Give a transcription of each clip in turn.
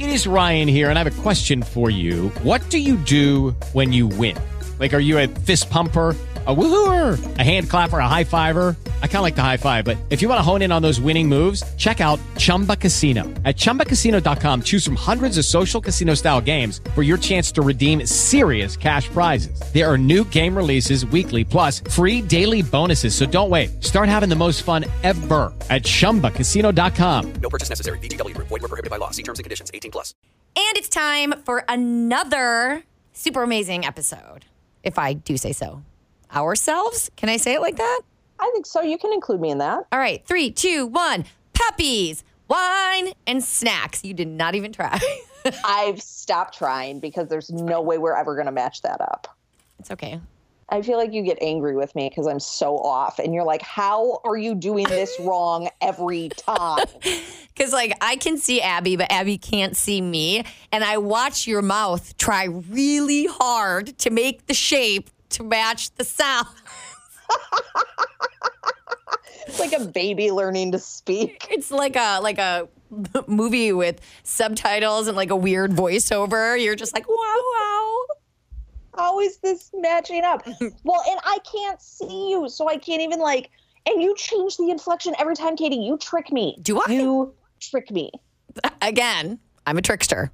It is Ryan here, and I have a question for you. What do you do when you win? Like, are you a fist pumper, a woohooer, a hand clapper, a high fiver? I kind of like the high five, but if you want to hone in on those winning moves, check out Chumba Casino. At ChumbaCasino.com, choose from hundreds of social casino-style games for your chance to redeem serious cash prizes. There are new game releases weekly, plus free daily bonuses. So don't wait. Start having the most fun ever at ChumbaCasino.com. No purchase necessary. VGW Group. Void where prohibited by law. See terms and conditions. 18+. And it's time for another super amazing episode, if I do say so. Ourselves? Can I say it like that? I think so. You can include me in that. All right. 3, 2, 1. Puppies, wine, and snacks. You did not even try. I've stopped trying because there's no way we're ever going to match that up. It's okay. I feel like you get angry with me because I'm so off. And you're like, how are you doing this wrong every time? Because, like, I can see Abby, but Abby can't see me. And I watch your mouth try really hard to make the shape to match the sound. It's like a baby learning to speak. It's like a movie with subtitles and like a weird voiceover. You're just like, wow, wow. How is this matching up? Well, and I can't see you, so I can't even and you change the inflection every time, Katie. You trick me. Do I? You trick me. Again, I'm a trickster.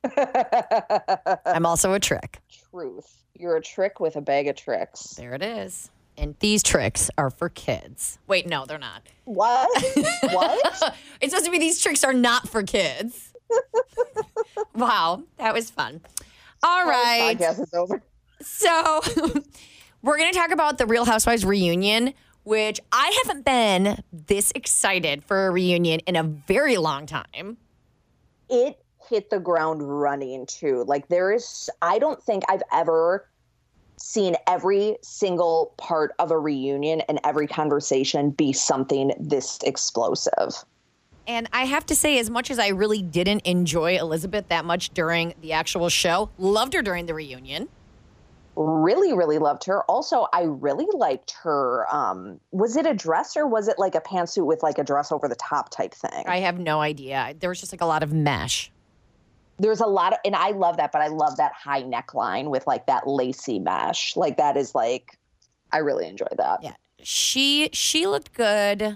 I'm also a trick. Truth. You're a trick with a bag of tricks. There it is. And these tricks are for kids. Wait, no, they're not. What? What? It's supposed to be these tricks are not for kids. Wow, that was fun. All right. Podcast is over. So we're going to talk about the Real Housewives reunion, which I haven't been this excited for a reunion in a very long time. It hit the ground running too. I don't think I've ever seen every single part of a reunion and every conversation be something this explosive. And I have to say, as much as I really didn't enjoy Elizabeth that much during the actual show, loved her during the reunion. Really, really loved her. Also, I really liked her. Was it a dress or was it like a pantsuit with like a dress over the top type thing? I have no idea. There was just like a lot of mesh. There's a lot of, and I love that, but I love that high neckline with like that lacy mesh. Like that is like, I really enjoy that. Yeah. She looked good.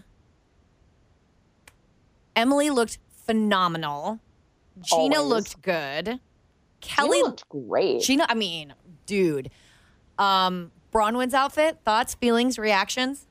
Emily looked phenomenal. Gina looked good. Kelly looked great. Gina, I mean, dude. Bronwyn's outfit, thoughts, feelings, reactions?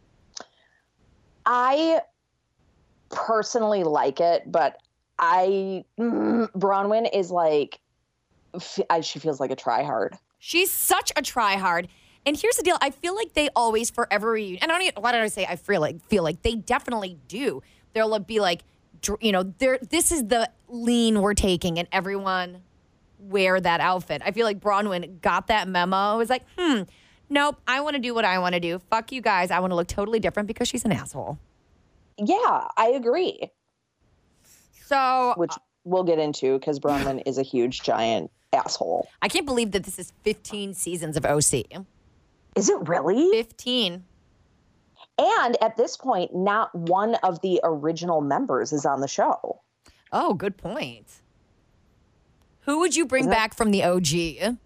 I personally like it, but Bronwyn is like, she feels like a try-hard. She's such a try-hard. And here's the deal. I feel like they always, for every reunion, and why did I say I feel like they definitely do. There'll be like, this is the lean we're taking, and everyone wear that outfit. I feel like Bronwyn got that memo. It was like, nope, I want to do what I want to do. Fuck you guys. I want to look totally different because she's an asshole. Yeah, I agree. So, which we'll get into because Bronwyn is a huge, giant asshole. I can't believe that this is 15 seasons of OC. Is it really? 15. And at this point, not one of the original members is on the show. Oh, good point. Who would you bring back from the OG?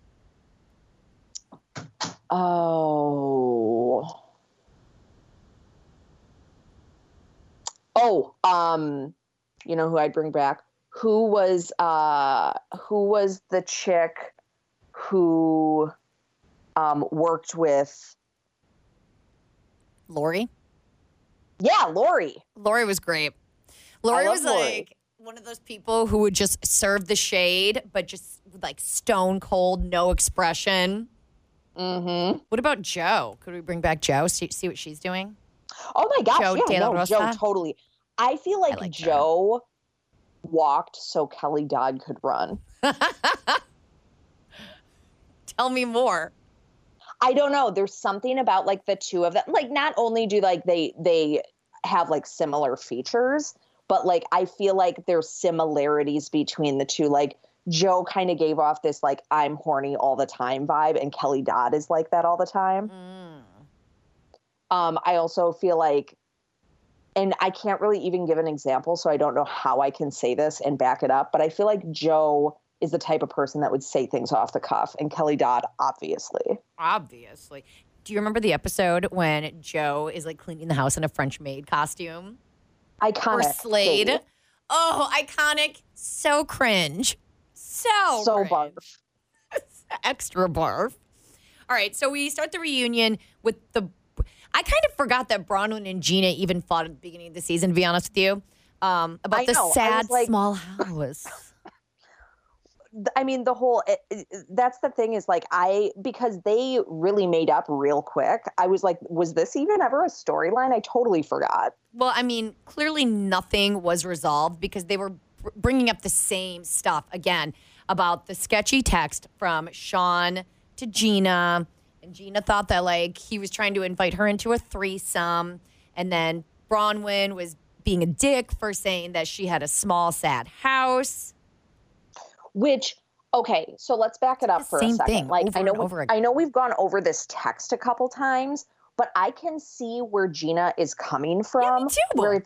Oh, you know who I'd bring back? Who was the chick who worked with Lori? Yeah, Lori. Lori was great. Lori was Lori. like one of those people who would just serve the shade, but just like stone cold, no expression. Mm-hmm. What about Joe? Could we bring back Joe? See what she's doing? Oh my gosh, Joe yeah, De La Rosa? Joe, totally. I feel like Joe walked so Kelly Dodd could run. Tell me more. I don't know. There's something about like the two of them. Like not only do like they have like similar features, but like I feel like there's similarities between the two. Like Joe kind of gave off this like I'm horny all the time vibe, and Kelly Dodd is like that all the time. I also feel like and I can't really even give an example, so I don't know how I can say this and back it up, but I feel like Joe is the type of person that would say things off the cuff, and Kelly Dodd, obviously. Obviously. Do you remember the episode when Joe is like cleaning the house in a French maid costume? Iconic. Or Slade. Katie. Oh, iconic. So cringe. So cringe. Barf. Extra barf. All right, so we start the reunion with I kind of forgot that Bronwyn and Gina even fought at the beginning of the season, to be honest with you, about the sad small house. I mean, that's the thing is like, because they really made up real quick. I was like, was this even ever a storyline? I totally forgot. Well, I mean, clearly nothing was resolved because they were bringing up the same stuff again about the sketchy text from Sean to Gina. And Gina thought that like he was trying to invite her into a threesome. And then Bronwyn was being a dick for saying that she had a small, sad house. Which, okay, so let's back it up for a second. Thing, like, I know we've gone over this text a couple times, but I can see where Gina is coming from. Yeah, me too. Where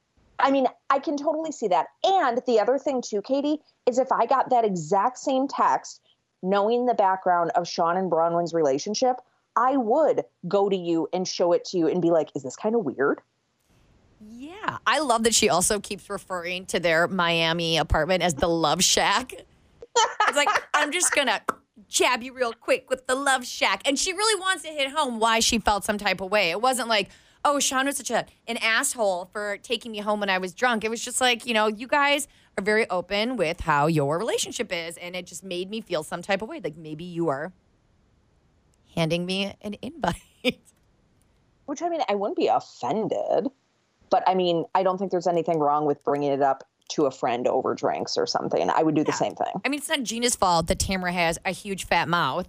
I can totally see that. And the other thing too, Katie, is if I got that exact same text, knowing the background of Sean and Bronwyn's relationship, I would go to you and show it to you and be like, is this kind of weird? Yeah. I love that she also keeps referring to their Miami apartment as the Love Shack. It's like, I'm just going to jab you real quick with the Love Shack. And she really wants to hit home why she felt some type of way. It wasn't like, oh, Sean was such an asshole for taking me home when I was drunk. It was just like, you guys are very open with how your relationship is. And it just made me feel some type of way. Like maybe you are handing me an invite. Which, I mean, I wouldn't be offended. But, I mean, I don't think there's anything wrong with bringing it up to a friend over drinks or something. I would do the same thing. I mean, it's not Gina's fault that Tamara has a huge fat mouth.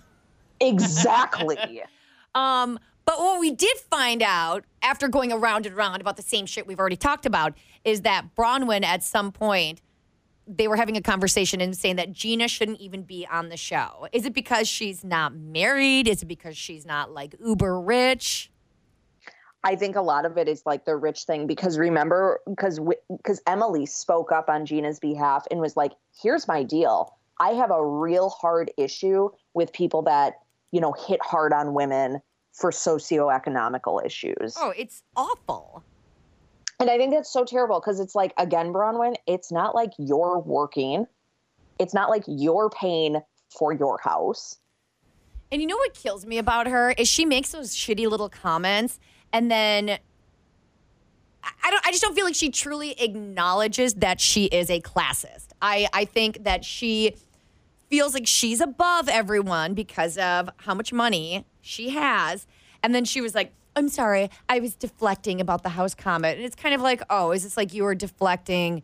Exactly. But what we did find out after going around and around about the same shit we've already talked about is that Bronwyn at some point, they were having a conversation and saying that Gina shouldn't even be on the show. Is it because she's not married? Is it because she's not like uber rich? I think a lot of it is like the rich thing because remember, because Emily spoke up on Gina's behalf and was like, here's my deal. I have a real hard issue with people that, hit hard on women for socioeconomical issues. Oh, it's awful. And I think that's so terrible because it's like, again, Bronwyn, it's not like you're working. It's not like you're paying for your house. And you know what kills me about her is she makes those shitty little comments. And then I just don't feel like she truly acknowledges that she is a classist. I think that she feels like she's above everyone because of how much money she has. And then she was like, I'm sorry, I was deflecting about the house comment. And it's kind of like, oh, is this like you were deflecting?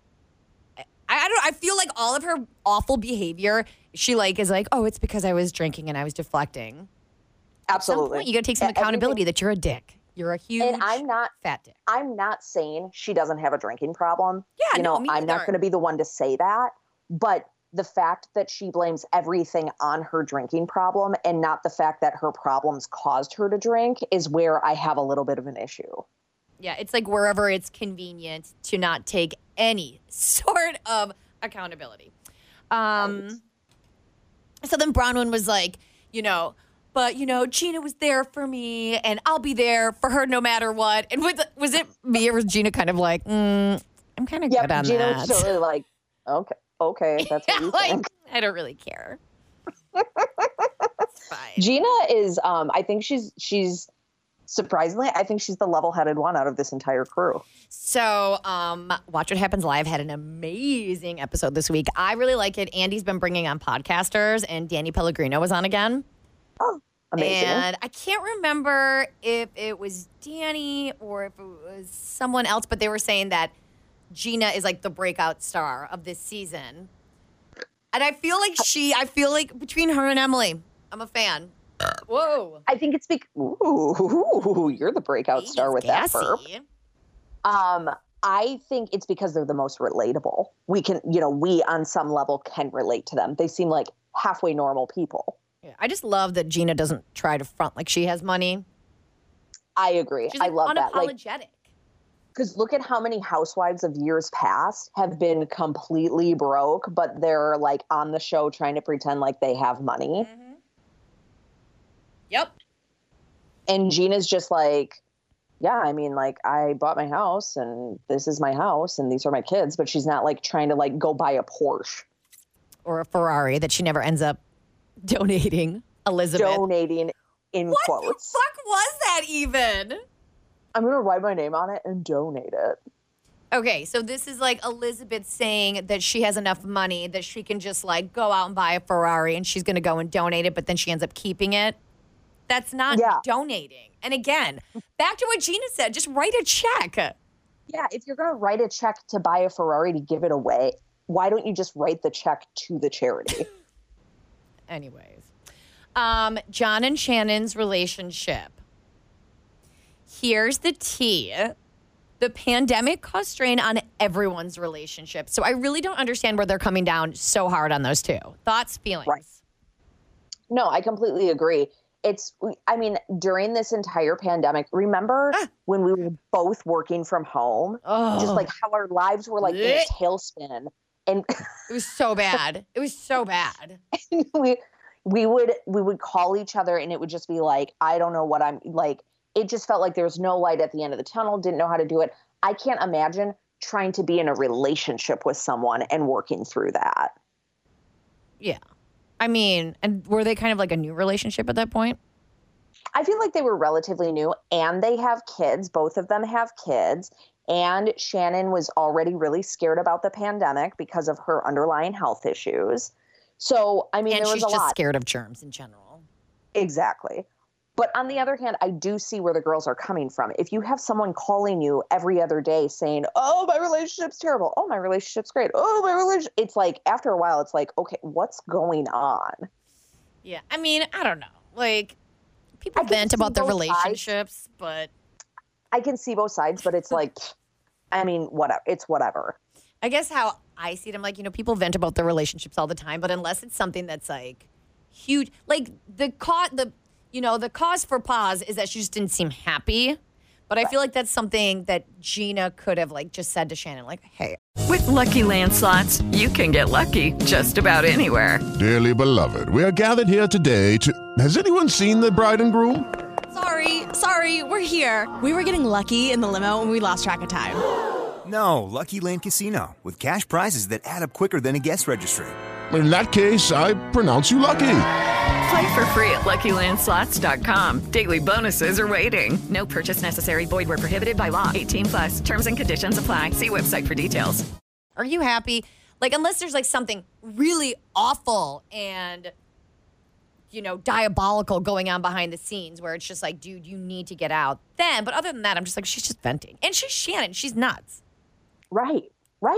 I feel like all of her awful behavior, she is like, oh, it's because I was drinking and I was deflecting. Absolutely. At some point, you got to take some accountability that you're a dick. You're a huge fat dick. I'm not saying she doesn't have a drinking problem. Yeah, I'm not going to be the one to say that. But the fact that she blames everything on her drinking problem and not the fact that her problems caused her to drink is where I have a little bit of an issue. Yeah, it's like wherever it's convenient to not take any sort of accountability. So then Bronwyn was like, but, Gina was there for me, and I'll be there for her no matter what. And was it me, or was Gina kind of like, I'm kind of good on Gina that? was totally like, okay, that's what you think. I don't really care. It's fine. Gina is, I think she's surprisingly, I think she's the level-headed one out of this entire crew. So, Watch What Happens Live had an amazing episode this week. I really like it. Andy's been bringing on podcasters, and Danny Pellegrino was on again. Oh, amazing. And I can't remember if it was Danny or if it was someone else, but they were saying that Gina is like the breakout star of this season. And I feel like between her and Emily, I'm a fan. Whoa. I think it's ooh, you're the breakout star with gassy. That burp. I think it's because they're the most relatable. We can, we on some level can relate to them. They seem like halfway normal people. Yeah, I just love that Gina doesn't try to front like she has money. I agree. She's I love that. Unapologetic. Because look at how many housewives of years past have been completely broke, but they're like on the show trying to pretend like they have money. Mm-hmm. Yep. And Gina's just like, yeah, I mean, like, I bought my house and this is my house and these are my kids, but she's not like trying to like go buy a Porsche. Or a Ferrari that she never ends up donating, Elizabeth. Donating in what quotes. What the fuck was that even? I'm going to write my name on it and donate it. Okay, so this is like Elizabeth saying that she has enough money that she can just like go out and buy a Ferrari and she's going to go and donate it, but then she ends up keeping it. That's not donating. And again, back to what Gina said, just write a check. Yeah, if you're going to write a check to buy a Ferrari to give it away, why don't you just write the check to the charity? Anyways, John and Shannon's relationship. Here's the tea. The pandemic caused strain on everyone's relationship. So I really don't understand where they're coming down so hard on those two. Thoughts, feelings? Right. No, I completely agree. I mean, during this entire pandemic, remember when we were both working from home? Just like how our lives were like in a tailspin. And it was so bad. It was so bad. we would call each other and it would just be like, I don't know what I'm like. It just felt like there was no light at the end of the tunnel, didn't know how to do it. I can't imagine trying to be in a relationship with someone and working through that. Yeah. I mean, and were they kind of like a new relationship at that point? I feel like they were relatively new and they have kids. Both of them have kids. And Shannon was already really scared about the pandemic because of her underlying health issues. So, I mean, and there was a lot. And she's just scared of germs in general. Exactly. But on the other hand, I do see where the girls are coming from. If you have someone calling you every other day saying, oh, my relationship's terrible. Oh, my relationship's great. Oh, my relationship. It's like, after a while, it's like, okay, what's going on? Yeah. I mean, I don't know. Like, people vent about their relationships, but I can see both sides, but it's like, I mean, whatever. It's whatever. I guess how I see it, I'm like, people vent about their relationships all the time, but unless it's something that's like huge, like the cause for pause is that she just didn't seem happy. But I feel like that's something that Gina could have like just said to Shannon, like, hey. With Lucky Land Slots, you can get lucky just about anywhere. Dearly beloved, we are gathered here today to... Has anyone seen the bride and groom? Sorry, we're here. We were getting lucky in the limo and we lost track of time. No, Lucky Land Casino, with cash prizes that add up quicker than a guest registry. In that case, I pronounce you lucky. Play for free at LuckyLandSlots.com. Daily bonuses are waiting. No purchase necessary. Void where prohibited by law. 18+. Terms and conditions apply. See website for details. Are you happy? Like, unless there's like something really awful and, diabolical going on behind the scenes where it's just like, dude, you need to get out. Then, but other than that, I'm just like, she's just venting. And she's Shannon. She's nuts. Right.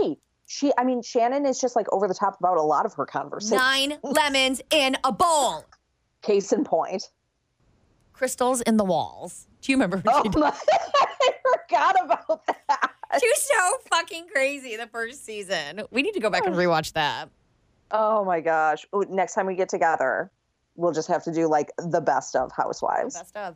Shannon is just like over the top about a lot of her conversations. 9 lemons in a bowl. Case in point. Crystals in the walls. Do you remember? I forgot about that. She was so fucking crazy the first season. We need to go back and rewatch that. Oh my gosh. Ooh, next time we get together, we'll just have to do like the best of Housewives. Best of.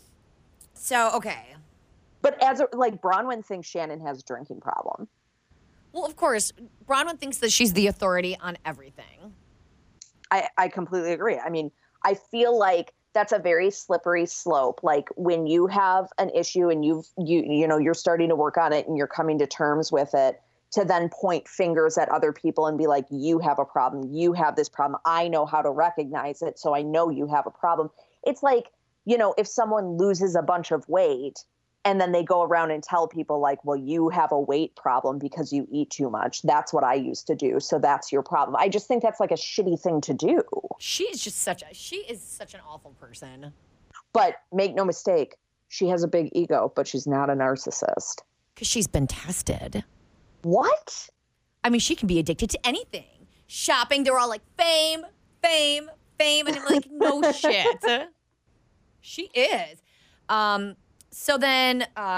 So, okay. But Bronwyn thinks Shannon has a drinking problem. Well, of course, Bronwyn thinks that she's the authority on everything. I completely agree. I mean, I feel like that's a very slippery slope. Like when you have an issue and you're starting to work on it and you're coming to terms with it, to then point fingers at other people and be like, you have a problem. You have this problem. I know how to recognize it, so I know you have a problem. It's like, if someone loses a bunch of weight, and then they go around and tell people like, well, you have a weight problem because you eat too much. That's what I used to do. So that's your problem. I just think that's like a shitty thing to do. She is such an awful person. But make no mistake, she has a big ego, but she's not a narcissist. Because she's been tested. What? I mean, she can be addicted to anything. Shopping, they're all like, fame. And I'm like, no shit. She is. So then,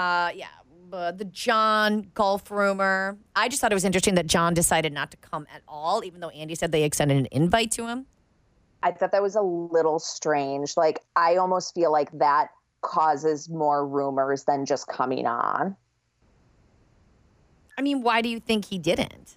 the John golf rumor. I just thought it was interesting that John decided not to come at all, even though Andy said they extended an invite to him. I thought that was a little strange. Like, I almost feel like that causes more rumors than just coming on. I mean, why do you think he didn't?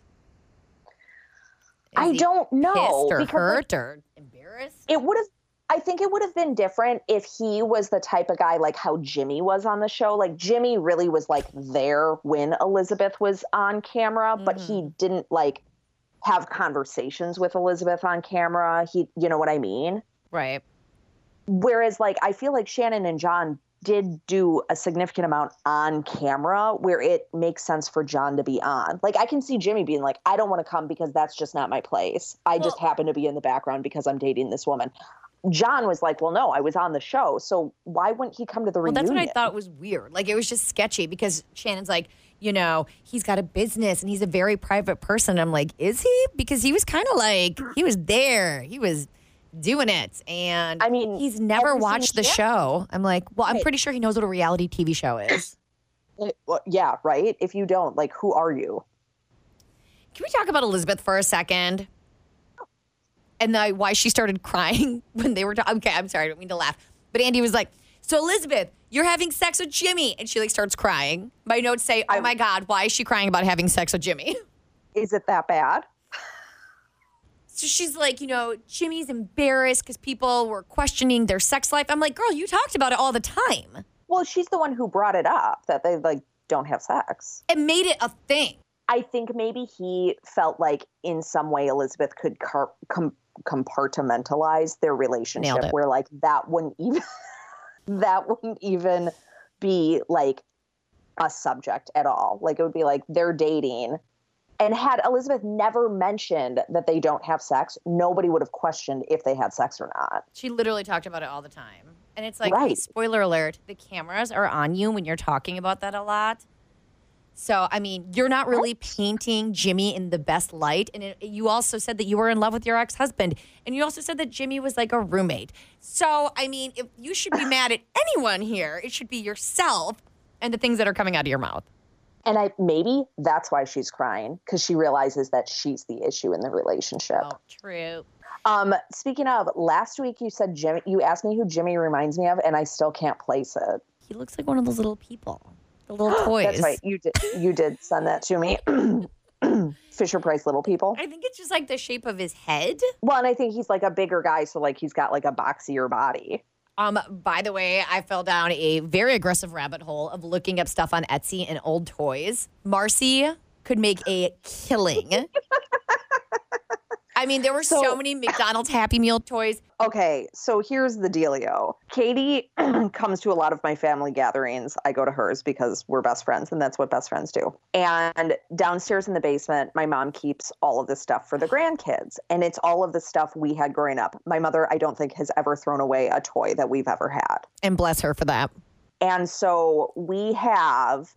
I don't know. Pissed or because, hurt or embarrassed? I think it would have been different if he was the type of guy like how Jimmy was on the show. Like Jimmy really was like there when Elizabeth was on camera, but he didn't like have conversations with Elizabeth on camera. You know what I mean? Right. Whereas like, I feel like Shannon and John did do a significant amount on camera where it makes sense for John to be on. Like I can see Jimmy being like, I don't want to come because that's just not my place. I just happen to be in the background because I'm dating this woman. John was like, well, no, I was on the show. So why wouldn't he come to the reunion? Well, that's what I thought was weird. Like, it was just sketchy because Shannon's like, you know, he's got a business and he's a very private person. I'm like, is he? Because he was kind of like, he was there. He was doing it. And I mean, he's never watched the show. I'm like, well, I'm pretty sure he knows what a reality TV show is. Well, yeah, right? If you don't, like, who are you? Can we talk about Elizabeth for a second? And why she started crying when they were talking. Okay, I'm sorry, I don't mean to laugh. But Andy was like, so Elizabeth, you're having sex with Jimmy. And she like starts crying. My notes say, oh my God, why is she crying about having sex with Jimmy? Is it that bad? So she's like, you know, Jimmy's embarrassed because people were questioning their sex life. I'm like, girl, you talked about it all the time. Well, she's the one who brought it up, that they like don't have sex. It made it a thing. I think maybe he felt like in some way Elizabeth could compartmentalize their relationship where like that wouldn't even be like a subject at all. Like it would be like they're dating. And had Elizabeth never mentioned that they don't have sex, nobody would have questioned if they had sex or not. She literally talked about it all the time. And it's like, hey, spoiler alert, the cameras are on you when you're talking about that a lot. So, I mean, you're not really painting Jimmy in the best light. And you also said that you were in love with your ex-husband. And you also said that Jimmy was like a roommate. So, I mean, if you should be mad at anyone here, it should be yourself and the things that are coming out of your mouth. And maybe that's why she's crying, because she realizes that she's the issue in the relationship. Oh, true. Speaking of, last week you said Jimmy. You asked me who Jimmy reminds me of, and I still can't place it. He looks like one of those little people, the little toys. That's right. You did send that to me. Fisher Price little people. I think it's just like the shape of his head. Well, and I think he's like a bigger guy, so like he's got like a boxier body. By the way, I fell down a very aggressive rabbit hole of looking up stuff on Etsy and old toys. Marcy could make a killing. I mean, there were so many McDonald's Happy Meal toys. Okay, so here's the dealio. Katie comes to a lot of my family gatherings. I go to hers because we're best friends, and that's what best friends do. And downstairs in the basement, my mom keeps all of this stuff for the grandkids. And it's all of the stuff we had growing up. My mother, I don't think, has ever thrown away a toy that we've ever had. And bless her for that. And so we have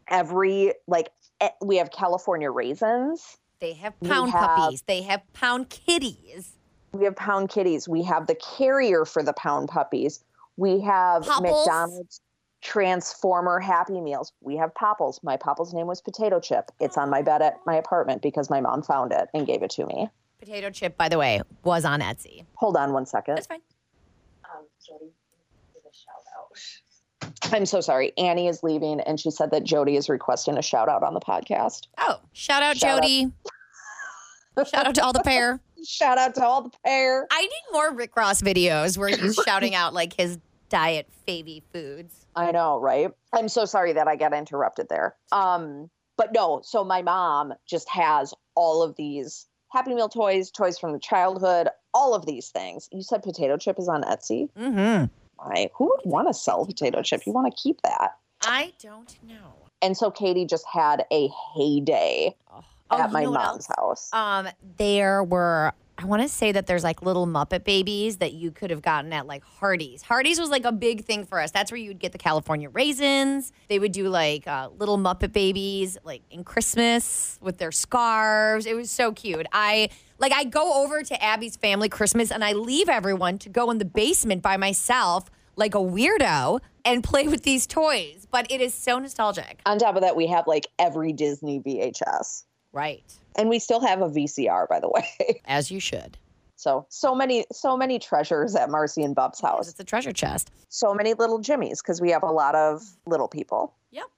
we have California raisins. They have pound puppies. They have pound kitties. We have pound kitties. We have the carrier for the pound puppies. We have Popples. McDonald's Transformer Happy Meals. We have Popples. My Popples name was Potato Chip. It's on my bed at my apartment because my mom found it and gave it to me. Potato Chip, by the way, was on Etsy. Hold on one second. That's fine. Jody, give a shout out. I'm so sorry. Annie is leaving, and she said that Jody is requesting a shout out on the podcast. Oh, shout out, Jody. Shout out to all the pair. Shout out to all the pair. I need more Rick Ross videos where he's shouting out like his diet favy foods. I know, right? I'm so sorry that I got interrupted there. But no, so my mom just has all of these Happy Meal toys from the childhood, all of these things. You said Potato Chip is on Etsy? Mm-hmm. Who would want to sell Potato Chip? You want to keep that. I don't know. And so Katie just had a heyday at my mom's house. There were, I want to say that there's like little Muppet babies that you could have gotten at like Hardee's. Hardee's was like a big thing for us. That's where you would get the California raisins. They would do like little Muppet babies like in Christmas with their scarves. It was so cute. I go over to Abby's family Christmas and I leave everyone to go in the basement by myself like a weirdo and play with these toys. But it is so nostalgic. On top of that, we have like every Disney VHS. Right. And we still have a VCR, by the way. As you should. So many treasures at Marcy and Bub's house. It's a treasure chest. So many little Jimmies because we have a lot of little people. Yep.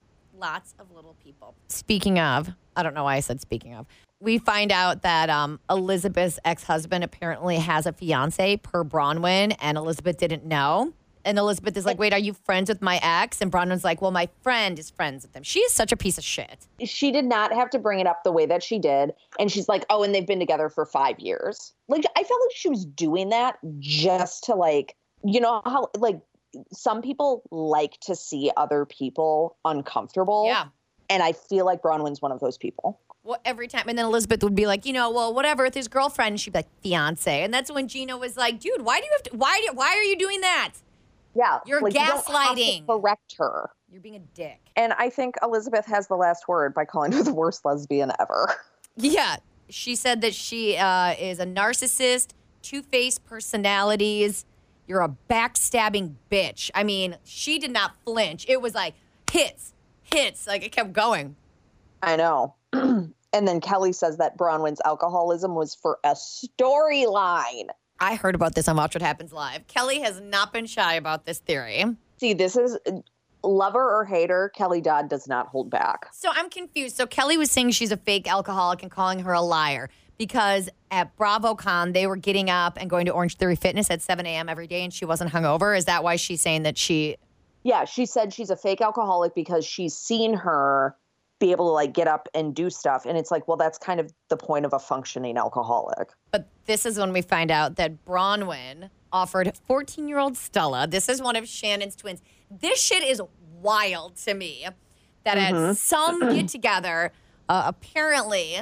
Lots of little people. Speaking of, I don't know why I said speaking of. We find out that Elizabeth's ex-husband apparently has a fiance per Bronwyn, and Elizabeth didn't know. And Elizabeth is like, wait, are you friends with my ex? And Bronwyn's like, well, my friend is friends with him. She is such a piece of shit. She did not have to bring it up the way that she did. And she's like, oh, and they've been together for 5 years. Like, I felt like she was doing that just to, like, you know how, like, some people like to see other people uncomfortable. Yeah. And I feel like Bronwyn's one of those people. Well, every time. And then Elizabeth would be like, you know, well, whatever, with his girlfriend. And she'd be like, fiance. And that's when Gina was like, dude, why do you have to, why are you doing that? Yeah. You're like, gaslighting. You don't have to correct her. You're being a dick. And I think Elizabeth has the last word by calling her the worst lesbian ever. Yeah. She said that she is a narcissist, two-faced personalities. You're a backstabbing bitch. I mean, she did not flinch. It was like hits. Like, it kept going. I know. And then Kelly says that Bronwyn's alcoholism was for a storyline. I heard about this on Watch What Happens Live. Kelly has not been shy about this theory. See, this is lover or hater. Kelly Dodd does not hold back. So I'm confused. So Kelly was saying she's a fake alcoholic and calling her a liar because at BravoCon, they were getting up and going to Orange Theory Fitness at 7 a.m. every day and she wasn't hungover. Is that why she's saying that she... Yeah, she said she's a fake alcoholic because she's seen her be able to, like, get up and do stuff. And it's like, well, that's kind of the point of a functioning alcoholic. But this is when we find out that Bronwyn offered 14-year-old Stella. This is one of Shannon's twins. This shit is wild to me. That at some get-together, apparently,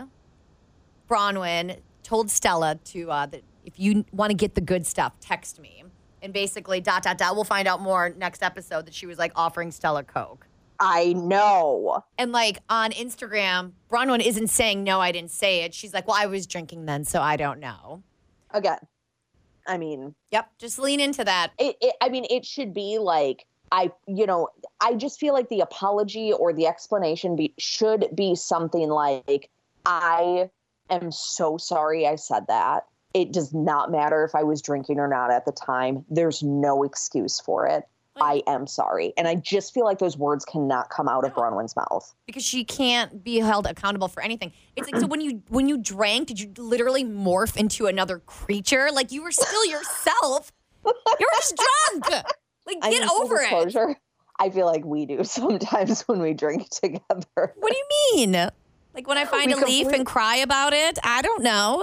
Bronwyn told Stella to, that if you want to get the good stuff, text me. And basically, ... We'll find out more next episode that she was, like, offering Stella Coke. I know. And, like, on Instagram, Bronwyn isn't saying, no, I didn't say it. She's like, well, I was drinking then, so I don't know. Again, I mean... Yep, just lean into that. It should be like, I just feel like the apology or the explanation should be something like, I am so sorry I said that. It does not matter if I was drinking or not at the time. There's no excuse for it. I am sorry. And I just feel like those words cannot come out of Bronwyn's mouth. Because she can't be held accountable for anything. It's like, so when you drank, did you literally morph into another creature? Like, you were still yourself. You were just drunk. Like, get over it. I feel like we do sometimes when we drink together. What do you mean? Like, when I find a leaf and cry about it? I don't know.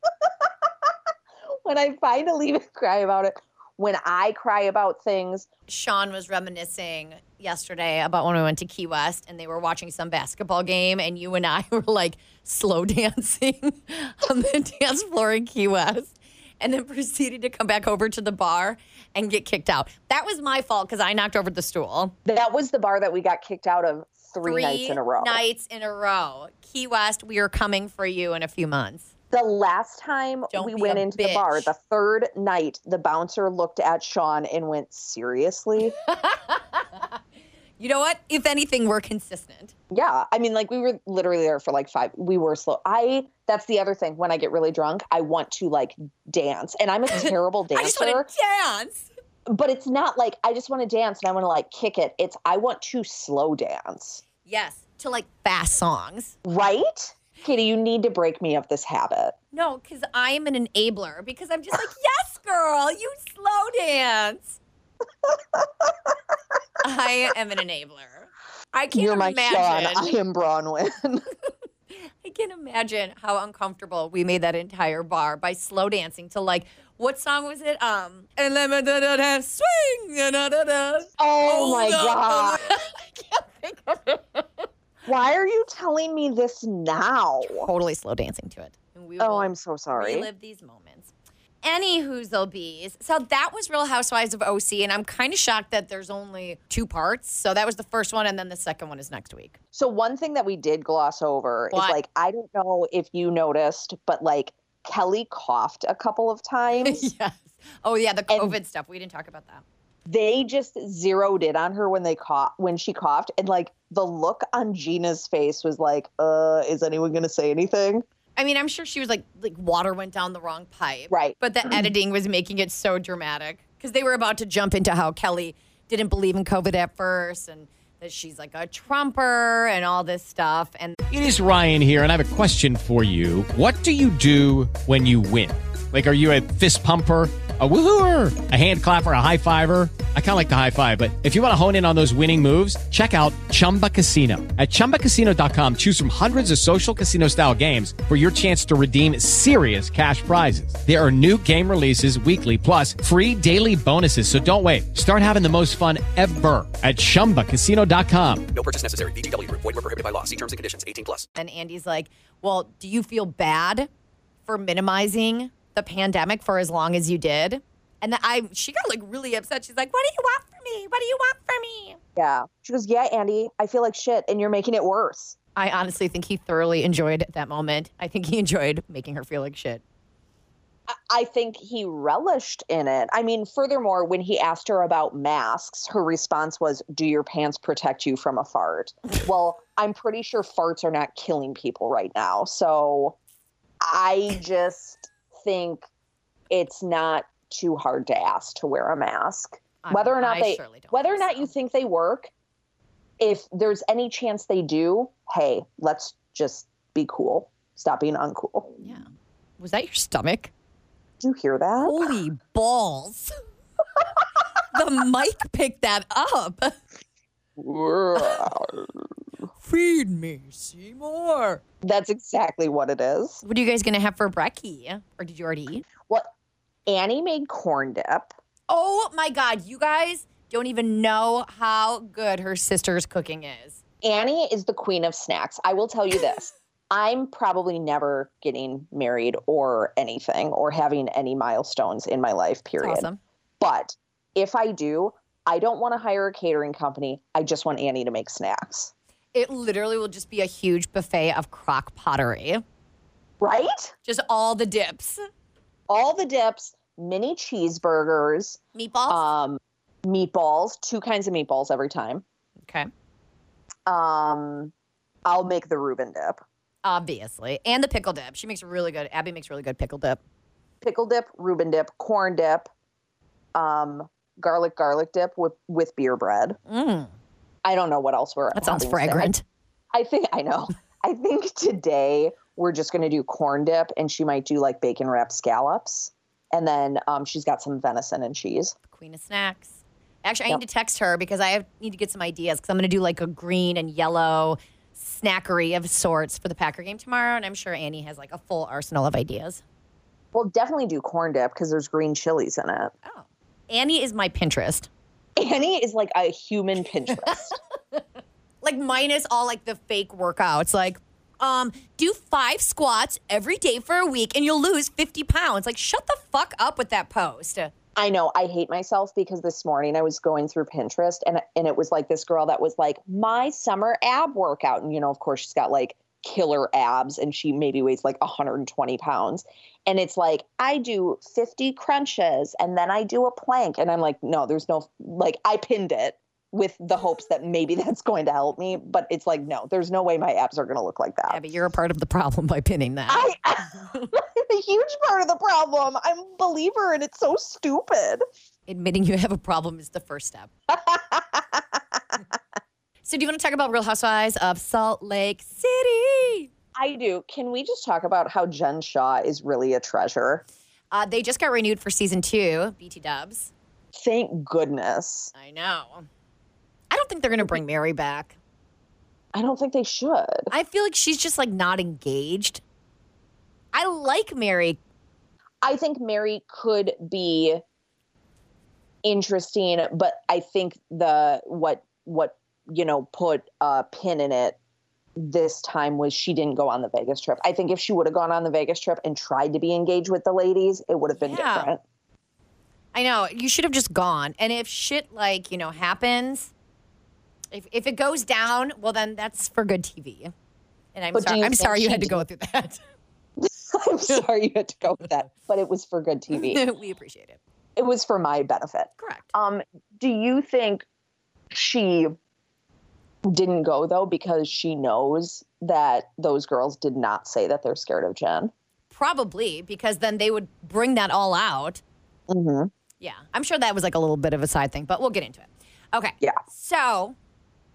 When I find a leaf and cry about it. When I cry about things. Sean was reminiscing yesterday about when we went to Key West and they were watching some basketball game and you and I were like slow dancing on the dance floor in Key West and then proceeded to come back over to the bar and get kicked out. That was my fault because I knocked over the stool. That was the bar that we got kicked out of three nights in a row. 3 nights in a row. Key West, we are coming for you in a few months. The last time we went into the bar, the third night, the bouncer looked at Sean and went, seriously? You know what? If anything, we're consistent. Yeah. I mean, like, we were literally there for like 5. We were slow. That's the other thing. When I get really drunk, I want to, like, dance. And I'm a terrible dancer. I just want to dance. But it's not like I just want to dance and I want to, like, kick it. It's I want to slow dance. Yes. To, like, fast songs. Right? Katie, you need to break me of this habit. No, because I am an enabler. Because I'm just like, yes, girl, you slow dance. I am an enabler. I can't You're my imagine. Sean. I am Bronwyn. I can't imagine how uncomfortable we made that entire bar by slow dancing to, like, what song was it? And let me swing. Oh my God. I can't think of it. Why are you telling me this now? Totally slow dancing to it. And we I'm so sorry. Relive these moments. Any whoozle bees. So that was Real Housewives of OC, and I'm kind of shocked that there's only 2 parts. So that was the first one, and then the second one is next week. So one thing that we did gloss over is, like, I don't know if you noticed, but, like, Kelly coughed a couple of times. Yes. Oh, yeah, the COVID stuff. We didn't talk about that. They just zeroed in on her when she coughed, and, like, the look on Gina's face was like, is anyone going to say anything? I mean, I'm sure she was like water went down the wrong pipe. Right. But the editing was making it so dramatic because they were about to jump into how Kelly didn't believe in COVID at first and that she's like a Trumper and all this stuff. And It is Ryan here, and I have a question for you. What do you do when you win? Like, are you a fist pumper, a woohooer, a hand clapper, a high fiver? I kind of like the high five, but if you want to hone in on those winning moves, check out Chumba Casino. At ChumbaCasino.com, choose from hundreds of social casino-style games for your chance to redeem serious cash prizes. There are new game releases weekly, plus free daily bonuses. So don't wait. Start having the most fun ever at ChumbaCasino.com. No purchase necessary. VGW Group. Void where prohibited by law. See terms and conditions. 18+. And Andy's like, well, do you feel bad for minimizing the pandemic for as long as you did? And she got like really upset. She's like, what do you want from me? What do you want from me? Yeah. She goes, yeah, Andy, I feel like shit and you're making it worse. I honestly think he thoroughly enjoyed that moment. I think he enjoyed making her feel like shit. I think he relished in it. I mean, furthermore, when he asked her about masks, her response was, do your pants protect you from a fart? Well, I'm pretty sure farts are not killing people right now. So I just think it's not too hard to ask to wear a mask. Whether or not you think they work, if there's any chance they do, hey, let's just be cool. Stop being uncool. Yeah. Was that your stomach? Did you hear that? Holy balls. The mic picked that up. Feed me, Seymour. That's exactly what it is. What are you guys going to have for brekkie? Or did you already eat? Well, Annie made corn dip. Oh, my God. You guys don't even know how good her sister's cooking is. Annie is the queen of snacks. I will tell you this. I'm probably never getting married or anything or having any milestones in my life, period. That's awesome. But if I do, I don't want to hire a catering company. I just want Annie to make snacks. It literally will just be a huge buffet of crock pottery. Right? Just all the dips. All the dips, mini cheeseburgers. Meatballs? Meatballs, 2 kinds of meatballs every time. Okay. I'll make the Reuben dip. Obviously. And the pickle dip. Abby makes really good pickle dip. Pickle dip, Reuben dip, corn dip, garlic dip with beer bread. I don't know what else we're That sounds fragrant. I think today we're just going to do corn dip, and she might do like bacon wrapped scallops. And then she's got some venison and cheese. The queen of snacks. Actually, I need to text her because need to get some ideas because I'm going to do like a green and yellow snackery of sorts for the Packer game tomorrow. And I'm sure Annie has like a full arsenal of ideas. Well, definitely do corn dip because there's green chilies in it. Oh. Annie is my Pinterest. Annie is like a human Pinterest. Like minus all like the fake workouts. Like, do 5 squats every day for a week and you'll lose 50 pounds. Like, shut the fuck up with that post. I know. I hate myself because this morning I was going through Pinterest and it was like this girl that was like, my summer ab workout. And, of course, she's got like killer abs and she maybe weighs like 120 pounds. And it's like, I do 50 crunches and then I do a plank. And I'm like, no, there's no, like, I pinned it with the hopes that maybe that's going to help me. But it's like, no, there's no way my abs are going to look like that. Yeah, but you're a part of the problem by pinning that. I'm a huge part of the problem. I'm a believer and it's so stupid. Admitting you have a problem is the first step. So do you want to talk about Real Housewives of Salt Lake City? I do. Can we just talk about how Jen Shaw is really a treasure? They just got renewed for season 2, BT Dubs. Thank goodness. I know. I don't think they're going to bring Mary back. I don't think they should. I feel like she's just like not engaged. I like Mary. I think Mary could be interesting, but I think what put a pin in it this time was she didn't go on the Vegas trip. I think if she would have gone on the Vegas trip and tried to be engaged with the ladies, it would have been different. I know. You should have just gone. And if shit like, happens, if it goes down, well, then that's for good TV. And I'm sorry you had to go through that. I'm sorry you had to go with that, but it was for good TV. We appreciate it. It was for my benefit. Correct. Do you think she didn't go, though, because she knows that those girls did not say that they're scared of Jen? Probably, because then they would bring that all out. Mm-hmm. Yeah. I'm sure that was like a little bit of a side thing, but we'll get into it. Okay. Yeah. So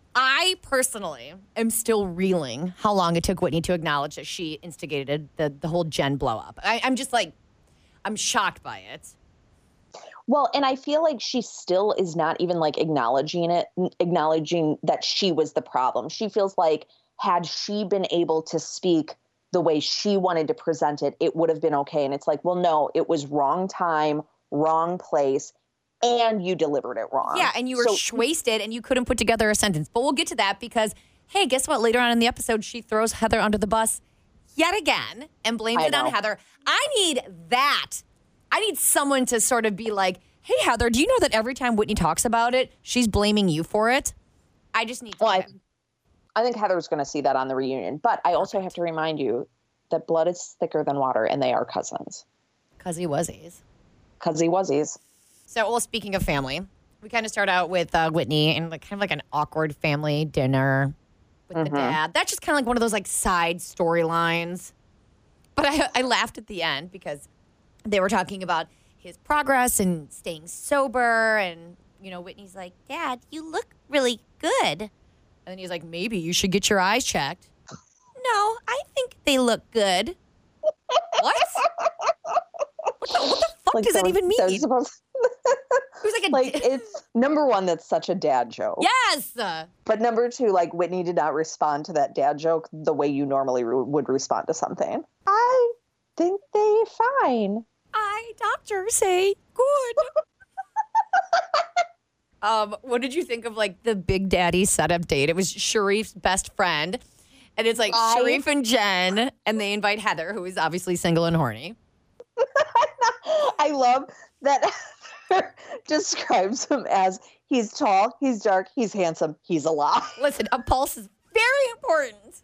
I personally am still reeling how long it took Whitney to acknowledge that she instigated the whole Jen blow up. I'm just like, I'm shocked by it. Well, and I feel like she still is not even like acknowledging that she was the problem. She feels like had she been able to speak the way she wanted to present it, it would have been okay. And it's like, well, no, it was wrong time, wrong place, and you delivered it wrong. Yeah, and you were wasted and you couldn't put together a sentence. But we'll get to that because, hey, guess what? Later on in the episode, she throws Heather under the bus yet again and blames it on Heather. I need that. I need someone to sort of be like, hey, Heather, do you know that every time Whitney talks about it, she's blaming you for it? I just need to. Well, I think Heather's going to see that on the reunion. But I also have to remind you that blood is thicker than water, and they are cousins. Cuzzy wuzzies. Cuzzy wuzzies. So, well, speaking of family, we kind of start out with Whitney and like kind of like an awkward family dinner with the dad. That's just kind of like one of those like side storylines. But I laughed at the end because they were talking about his progress and staying sober. And, you know, Whitney's like, Dad, you look really good. And then he's like, maybe you should get your eyes checked. No, I think they look good. What? What the fuck Like does that even mean? It was like it's number one, that's such a dad joke. Yes. But number two, like Whitney did not respond to that dad joke the way you normally would respond to something. I think they fine. Doctors say good. What did you think of like the Big Daddy setup date? It was Sharif's best friend. And it's like Sharif and Jen, and they invite Heather, who is obviously single and horny. I love that Heather describes him as he's tall, he's dark, he's handsome, he's alive. Listen, a pulse is very important.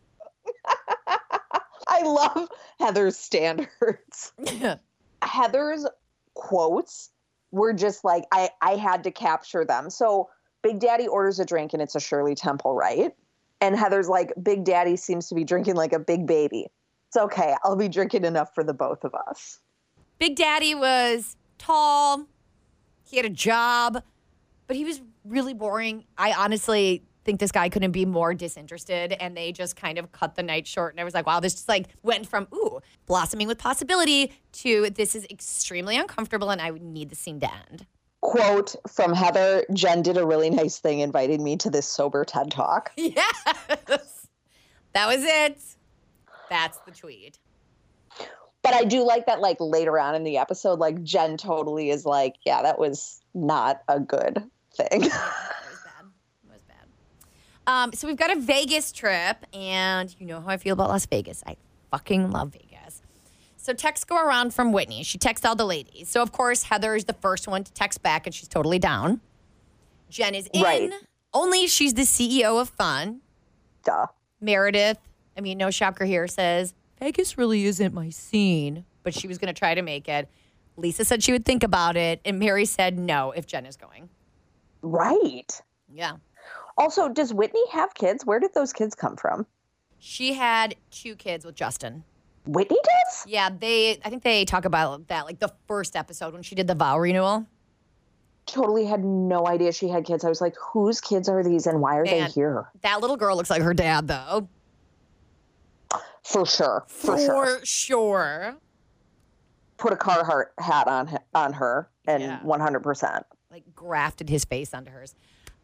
I love Heather's standards. Heather's quotes were just like, I had to capture them. So Big Daddy orders a drink and it's a Shirley Temple, right? And Heather's like, Big Daddy seems to be drinking like a big baby. It's okay. I'll be drinking enough for the both of us. Big Daddy was tall. He had a job, but he was really boring. I honestly think this guy couldn't be more disinterested, and they just kind of cut the night short. And I was like, wow, this just like went from, blossoming with possibility to this is extremely uncomfortable and I would need the scene to end. Quote from Heather, Jen did a really nice thing inviting me to this sober TED Talk. Yes. That was it. That's the tweet. But I do like that, like, later on in the episode, like, Jen totally is like, yeah, that was not a good thing. Yeah, it was bad. So we've got a Vegas trip, and you know how I feel about Las Vegas. I fucking love Vegas. So texts go around from Whitney. She texts all the ladies. So, of course, Heather is the first one to text back, and she's totally down. Jen is in. Right. Only she's the CEO of Fun. Duh. Meredith, I mean, no shocker here, says, Vegas really isn't my scene, but she was going to try to make it. Lisa said she would think about it, and Mary said no if Jen is going. Right. Yeah. Also, does Whitney have kids? Where did those kids come from? She had 2 kids with Justin. Whitney does? Yeah, I think they talk about that, like the first episode when she did the vow renewal. Totally had no idea she had kids. I was like, whose kids are these and why are they here? That little girl looks like her dad, though. For sure. For sure. Put a Carhartt hat on her and 100%. Like grafted his face onto hers.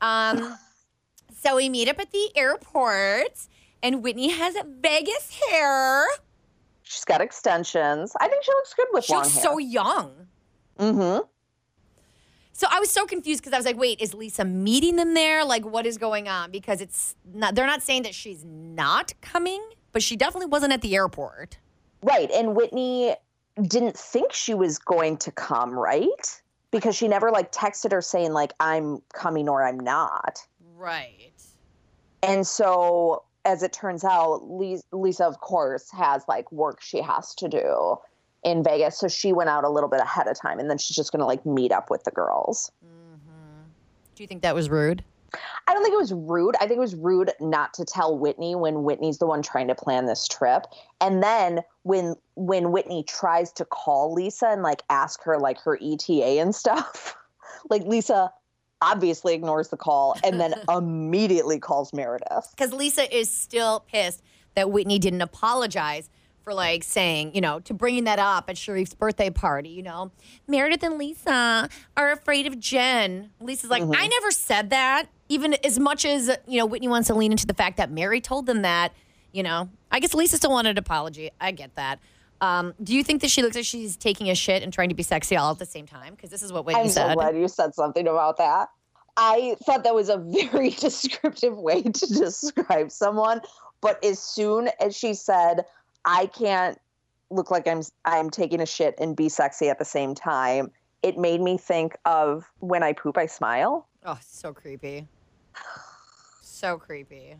So we meet up at the airport, and Whitney has Vegas hair. She's got extensions. I think she looks good with long hair. She looks so young. Mm-hmm. So I was so confused because I was like, wait, is Lisa meeting them there? Like, what is going on? Because they're not saying that she's not coming, but she definitely wasn't at the airport. Right. And Whitney didn't think she was going to come, right? Because she never like texted her saying like, I'm coming or I'm not. Right. And so as it turns out, Lisa, of course, has like work she has to do in Vegas. So she went out a little bit ahead of time, and then she's just going to like meet up with the girls. Mm-hmm. Do you think that was rude? I don't think it was rude. I think it was rude not to tell Whitney when Whitney's the one trying to plan this trip. And then when Whitney tries to call Lisa and like ask her like her ETA and stuff, like, Lisa, obviously ignores the call and then immediately calls Meredith. Because Lisa is still pissed that Whitney didn't apologize for like saying, to bringing that up at Sharif's birthday party, Meredith and Lisa are afraid of Jen. Lisa's like, I never said that. Even as much as, Whitney wants to lean into the fact that Mary told them that, I guess Lisa still wanted an apology. I get that. Do you think that she looks like she's taking a shit and trying to be sexy all at the same time? Because this is what Whitney said. I'm so glad you said something about that. I thought that was a very descriptive way to describe someone. But as soon as she said, I can't look like I'm taking a shit and be sexy at the same time, it made me think of when I poop, I smile. Oh, so creepy. So creepy.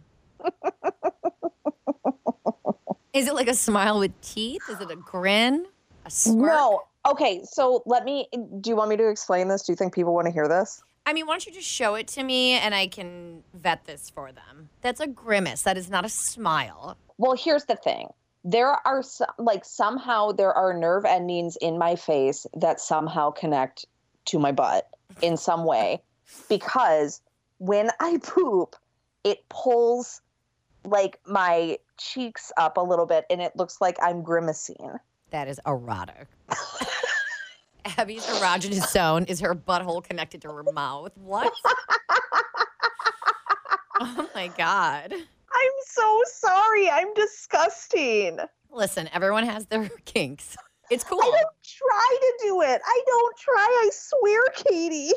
Is it like a smile with teeth? Is it a grin? A smirk? No. Okay, so do you want me to explain this? Do you think people want to hear this? I mean, why don't you just show it to me and I can vet this for them? That's a grimace. That is not a smile. Well, here's the thing. There are somehow there are nerve endings in my face that somehow connect to my butt in some way, because when I poop, it pulls like my cheeks up a little bit and it looks like I'm grimacing. That is erotic. Abby's erogenous zone is her butthole connected to her mouth. What? Oh my God. I'm so sorry. I'm disgusting. Listen, everyone has their kinks. It's cool. I don't try to do it. I don't try. I swear, Katie.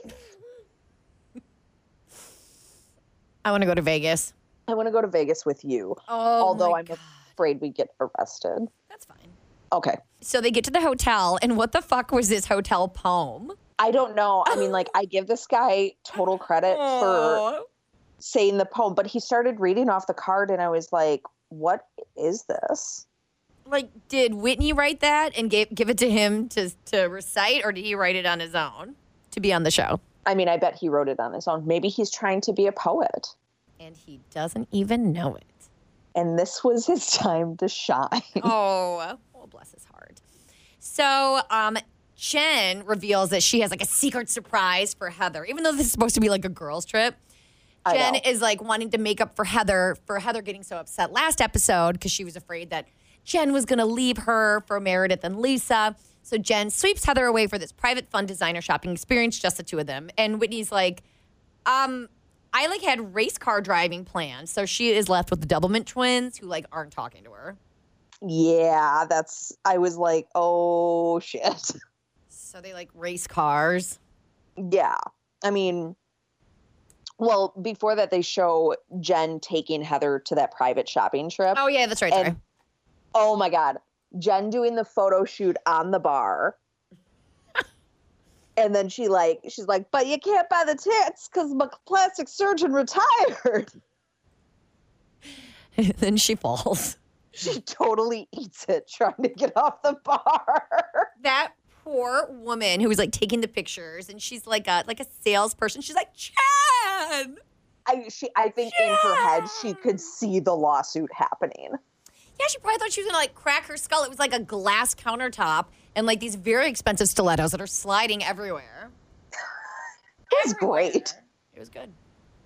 I want to go to Vegas. I want to go to Vegas with you. Although I'm afraid we get arrested. That's fine. Okay. So they get to the hotel, and what the fuck was this hotel poem? I don't know. I mean, I give this guy total credit for saying the poem, but he started reading off the card, and I was like, what is this? Like, did Whitney write that and give it to him to recite, or did he write it on his own to be on the show? I mean, I bet he wrote it on his own. Maybe he's trying to be a poet. And he doesn't even know it. And this was his time to shine. Oh, bless his heart. So, Jen reveals that she has like a secret surprise for Heather, even though this is supposed to be like a girls' trip. Jen is like wanting to make up for Heather getting so upset last episode because she was afraid that Jen was going to leave her for Meredith and Lisa. So Jen sweeps Heather away for this private, fun designer shopping experience, just the two of them. And Whitney's like, I like had race car driving plans. So she is left with the Doublemint twins who like aren't talking to her. Yeah, I was like, oh shit. So they like race cars. Yeah. I mean, well, before that they show Jen taking Heather to that private shopping trip. Oh yeah, that's right. And, oh my God. Jen doing the photo shoot on the bar. And then she's like, but you can't buy the tickets because my plastic surgeon retired. And then she falls. She totally eats it trying to get off the bar. That poor woman who was like taking the pictures, and she's like a salesperson. She's like, Jen! I think Jen! In her head she could see the lawsuit happening. Yeah, she probably thought she was gonna like crack her skull. It was like a glass countertop and like these very expensive stilettos that are sliding everywhere. It was great. It was good.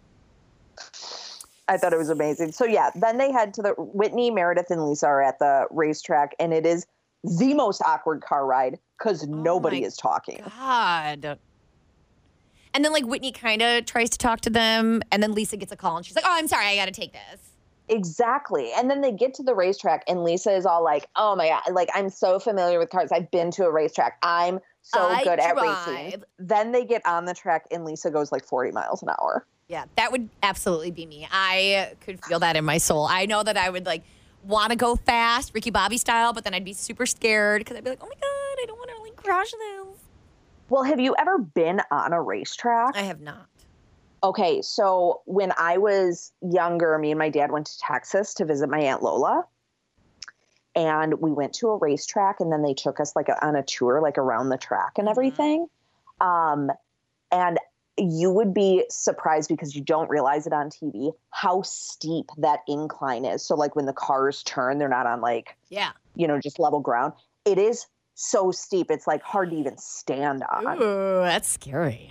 I thought it was amazing. So yeah, then they head to Whitney, Meredith, and Lisa are at the racetrack, and it is the most awkward car ride because nobody is talking. God. And then like Whitney kind of tries to talk to them, and then Lisa gets a call, and she's like, "Oh, I'm sorry, I got to take this." Exactly. And then they get to the racetrack, and Lisa is all like, "Oh my God, like I'm so familiar with cars. I've been to a racetrack. I'm so good at racing." Then they get on the track, and Lisa goes like 40 miles an hour. Yeah, that would absolutely be me. I could feel that in my soul. I know that I would like want to go fast, Ricky Bobby style, but then I'd be super scared because I'd be like, "Oh my God, I don't want to like crash this." Well, have you ever been on a racetrack? I have not. Okay, so when I was younger, me and my dad went to Texas to visit my Aunt Lola. And we went to a racetrack, and then they took us like on a tour, like around the track and everything. And you would be surprised because you don't realize it on TV, how steep that incline is. So like when the cars turn, they're not on like, just level ground. It is so steep. It's like hard to even stand on. Ooh, that's scary.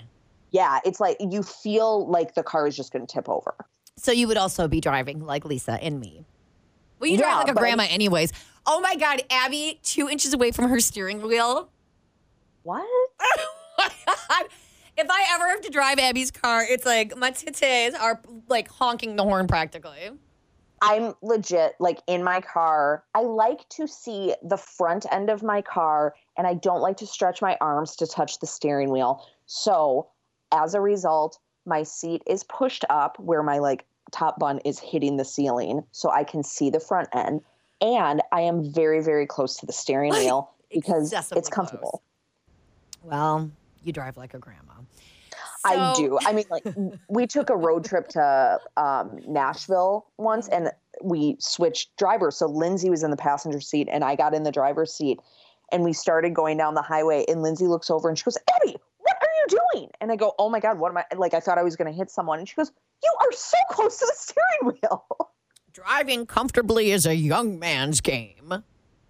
Yeah, it's like you feel like the car is just going to tip over. So you would also be driving like Lisa and me. Well, you drive like a grandma anyways. Oh my God, Abby, 2 inches away from her steering wheel. What? Oh my God. If I ever have to drive Abby's car, it's like my titties are like honking the horn practically. I'm legit like in my car. I like to see the front end of my car and I don't like to stretch my arms to touch the steering wheel. So as a result, my seat is pushed up where my like top bun is hitting the ceiling so I can see the front end. And I am very, very close to the steering wheel because it's comfortable. Close. Well, you drive like a grandma. I do. I mean, like we took a road trip to Nashville once and we switched drivers. So Lindsay was in the passenger seat and I got in the driver's seat and we started going down the highway and Lindsay looks over and she goes, Abby, what are you doing? And I go, oh my God, what am I? Like, I thought I was going to hit someone. And she goes, you are so close to the steering wheel. Driving comfortably is a young man's game.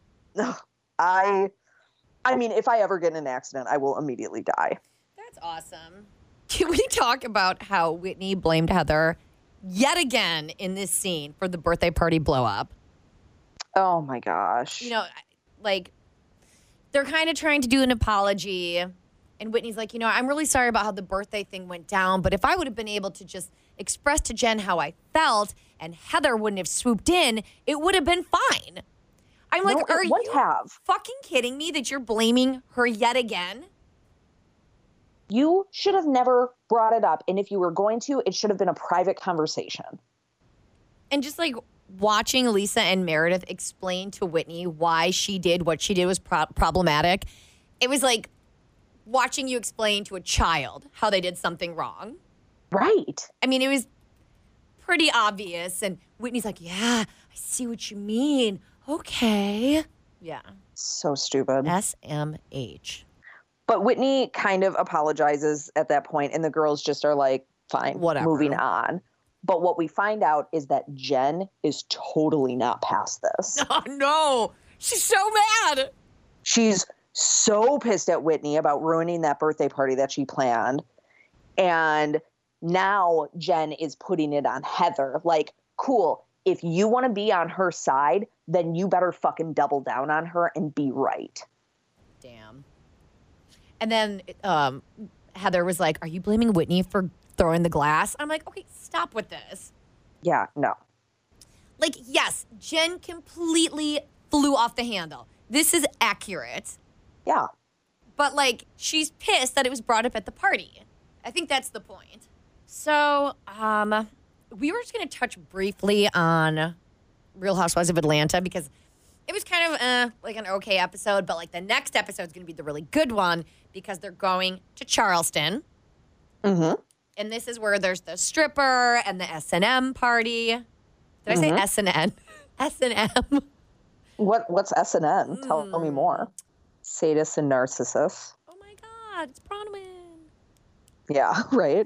I mean, if I ever get in an accident, I will immediately die. That's awesome. Can we talk about how Whitney blamed Heather yet again in this scene for the birthday party blow up? Oh my gosh. You know, like they're kind of trying to do an apology. And Whitney's like, you know, I'm really sorry about how the birthday thing went down. But if I would have been able to just express to Jen how I felt and Heather wouldn't have swooped in, it would have been fine. I'm like, are you fucking kidding me that you're blaming her yet again? You should have never brought it up. And if you were going to, it should have been a private conversation. And just like watching Lisa and Meredith explain to Whitney why she did what she did was problematic. It was like watching you explain to a child how they did something wrong. Right. I mean, it was pretty obvious. And Whitney's like, yeah, I see what you mean. Okay. Yeah. So stupid. SMH. But Whitney kind of apologizes at that point, and the girls just are like, fine, whatever, moving on. But what we find out is that Jen is totally not past this. Oh, no. She's so mad. She's so pissed at Whitney about ruining that birthday party that she planned. And now Jen is putting it on Heather. Like, cool, if you want to be on her side, then you better fucking double down on her and be right. Damn. And then Heather was like, are you blaming Whitney for throwing the glass? I'm like, okay, stop with this. Yeah, no. Like, yes, Jen completely flew off the handle. This is accurate. Yeah. But, like, she's pissed that it was brought up at the party. I think that's the point. So, we were just going to touch briefly on Real Housewives of Atlanta because it was kind of like an okay episode, but like the next episode is going to be the really good one because they're going to Charleston. Mm-hmm. And this is where there's the stripper and the S&M party. Did I say S&N? S&M. What's S&N? Tell me more. Sadists and narcissists. Oh my God, it's Bronwyn. Yeah, right.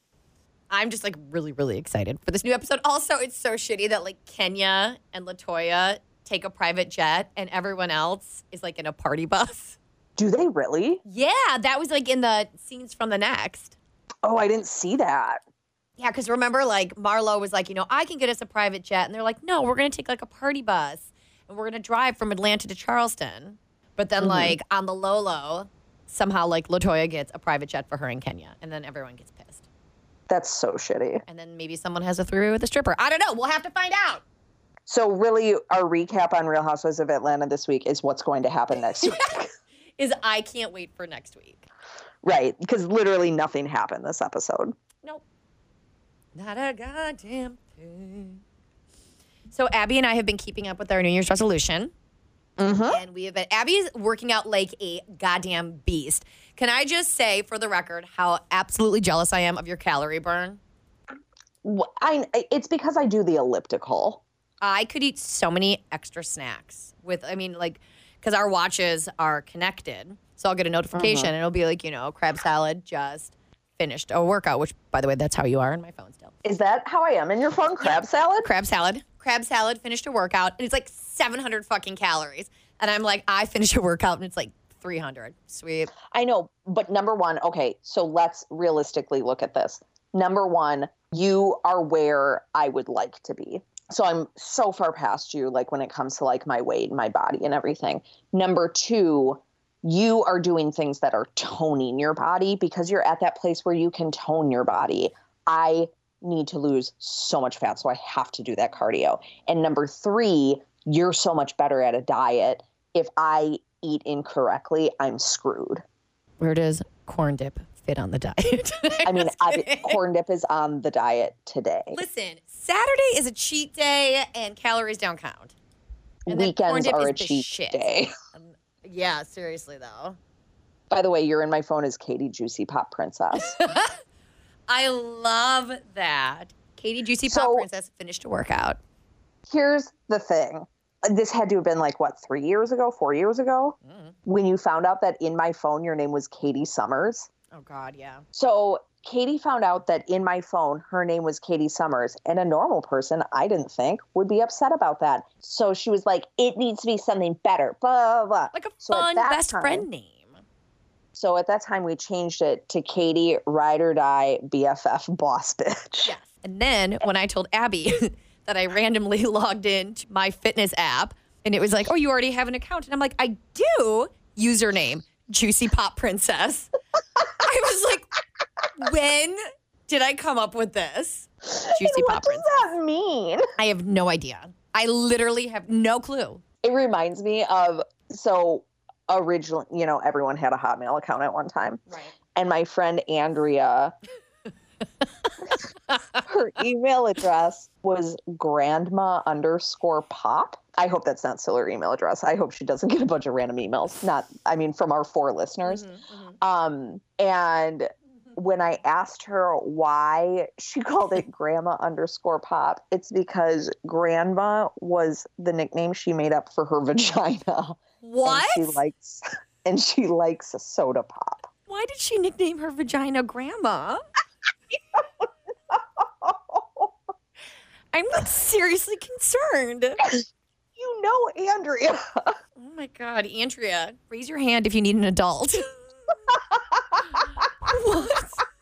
I'm just like really, really excited for this new episode. Also, it's so shitty that like Kenya and LaToya take a private jet and everyone else is like in a party bus. Do they really? Yeah, that was like in the scenes from the next. Oh, I didn't see that. Yeah, because remember like Marlo was like, you know, I can get us a private jet. And they're like, no, we're going to take like a party bus and we're going to drive from Atlanta to Charleston. But then like on the low, somehow like LaToya gets a private jet for her in Kenya. And then everyone gets pissed. That's so shitty. And then maybe someone has a three-way with a stripper. I don't know. We'll have to find out. So really, our recap on Real Housewives of Atlanta this week is what's going to happen next week. Is I can't wait for next week. Right, because literally nothing happened this episode. Nope. Not a goddamn thing. So Abby and I have been keeping up with our New Year's resolution. And we have been, Abby's working out like a goddamn beast. Can I just say, for the record, how absolutely jealous I am of your calorie burn? It's because I do the elliptical. I could eat so many extra snacks because our watches are connected. So I'll get a notification and it'll be like, you know, crab salad just finished a workout, which, by the way, that's how you are in my phone still. Is that how I am in your phone? Crab salad? Crab salad. Crab salad, finished a workout, and it's like 700 fucking calories. And I'm like, I finished a workout, and it's like 300. Sweet. I know, but number one, okay, so let's realistically look at this. Number one, you are where I would like to be. So I'm so far past you, like when it comes to like my weight, my body and everything. Number two, you are doing things that are toning your body because you're at that place where you can tone your body. I need to lose so much fat, so I have to do that cardio. And number three, you're so much better at a diet. If I eat incorrectly, I'm screwed. Where does corn dip fit on the diet? I mean, corn dip is on the diet today. Listen, Saturday is a cheat day and calories don't count. And weekends are a cheat day. Yeah, seriously though. By the way, you're in my phone as Katie Juicy Pop Princess. I love that. Katie Juicy Pop Princess finished a workout. Here's the thing. This had to have been like, what, 4 years ago? When you found out that in my phone, your name was Katie Summers. Oh, God, yeah. So Katie found out that in my phone, her name was Katie Summers. And a normal person, I didn't think, would be upset about that. So she was like, it needs to be something better, blah, blah, blah. Like a fun best friend name. So at that time, we changed it to Katie Ride or Die BFF Boss Bitch. Yes. And then when I told Abby that I randomly logged into my fitness app, and it was like, oh, you already have an account. And I'm like, I do. Username, Juicy Pop Princess. I was like, when did I come up with this? Juicy Pop Princess. What does that mean? I have no idea. I literally have no clue. It reminds me of, originally, everyone had a Hotmail account at one time. Right. And my friend Andrea, her email address was grandma_pop. I hope that's not still her email address. I hope she doesn't get a bunch of random emails. From our 4 listeners. And when I asked her why she called it grandma_pop, it's because grandma was the nickname she made up for her vagina. What? And she likes soda pop. Why did she nickname her vagina grandma? I don't know. I'm like seriously concerned. You know, Andrea. Oh my God, Andrea, raise your hand if you need an adult. What?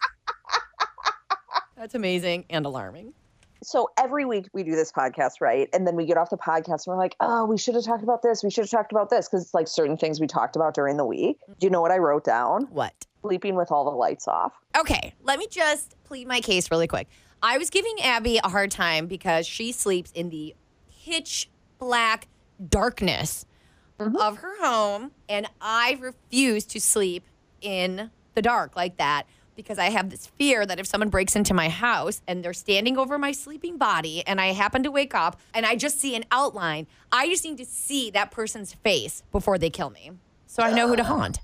That's amazing and alarming. So every week we do this podcast, right? And then we get off the podcast and we're like, oh, we should have talked about this. We should have talked about this. Because it's like certain things we talked about during the week. Do you know what I wrote down? What? Sleeping with all the lights off. Okay, let me just plead my case really quick. I was giving Abby a hard time because she sleeps in the pitch black darkness of her home. And I refuse to sleep in the dark like that. Because I have this fear that if someone breaks into my house and they're standing over my sleeping body and I happen to wake up and I just see an outline, I just need to see that person's face before they kill me. So I know who to haunt.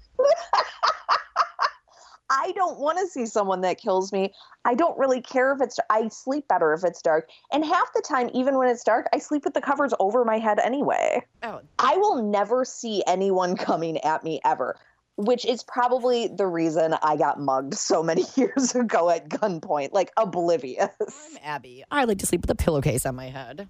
I don't want to see someone that kills me. I don't really care if I sleep better if it's dark. And half the time, even when it's dark, I sleep with the covers over my head anyway. Oh. I will never see anyone coming at me ever. Which is probably the reason I got mugged so many years ago at gunpoint, like oblivious. I'm Abby. I like to sleep with a pillowcase on my head.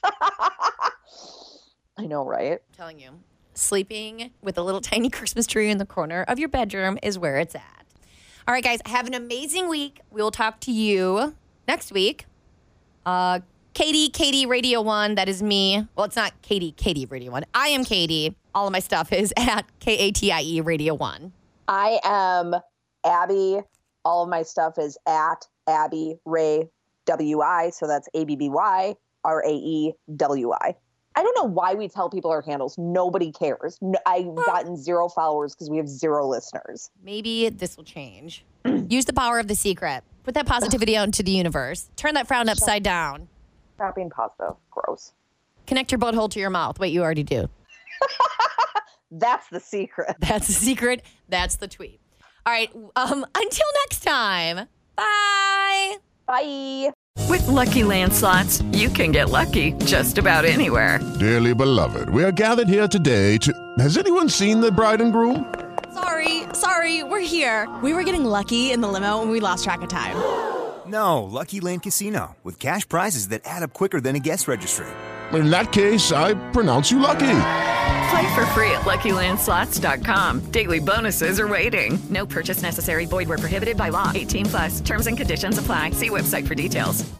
I know, right? I'm telling you, sleeping with a little tiny Christmas tree in the corner of your bedroom is where it's at. All right, guys, have an amazing week. We will talk to you next week. Katie Radio 1, that is me. Well, it's not Katie Radio 1. I am Katie. All of my stuff is at KATIE Radio 1. I am Abby. All of my stuff is at Abby Ray WI. So that's ABBY RAEWI. I don't know why we tell people our handles. Nobody cares. I've gotten 0 followers because we have 0 listeners. Maybe this will change. Use the power of the secret. Put that positivity out into the universe. Turn that frown upside down. Stop being positive. Gross. Connect your butthole to your mouth. Wait, you already do. That's the secret. That's the secret. That's the tweet. All right. Until next time. Bye. Bye. With Lucky Land Slots, you can get lucky just about anywhere. Dearly beloved, we are gathered here today to... Has anyone seen the bride and groom? Sorry, we're here. We were getting lucky in the limo and we lost track of time. No, Lucky Land Casino, with cash prizes that add up quicker than a guest registry. In that case, I pronounce you lucky. Play for free at LuckyLandSlots.com. Daily bonuses are waiting. No purchase necessary. Void where prohibited by law. 18 plus. Terms and conditions apply. See website for details.